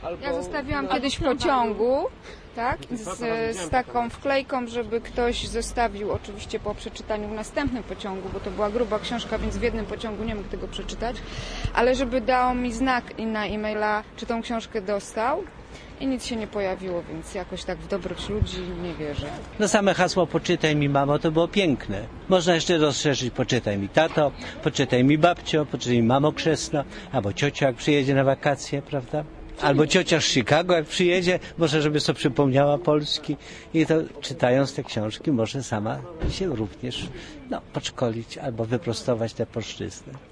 Ja zostawiłam kiedyś w pociągu, tak, z taką wklejką, żeby ktoś zostawił oczywiście po przeczytaniu w następnym pociągu, bo to była gruba książka, więc w jednym pociągu nie mógł tego przeczytać, ale żeby dał mi znak na e-maila, czy tą książkę dostał. I nic się nie pojawiło, więc jakoś tak w dobroć ludzi nie wierzę. No same hasło "poczytaj mi mamo" to było piękne. Można jeszcze rozszerzyć "poczytaj mi tato", "poczytaj mi babcio", "poczytaj mi mamo chrzestno", albo ciocia jak przyjedzie na wakacje, prawda? Albo ciocia z Chicago jak przyjedzie, może żeby sobie przypomniała Polski. I to czytając te książki może sama się również podszkolić albo wyprostować te polszczyzny.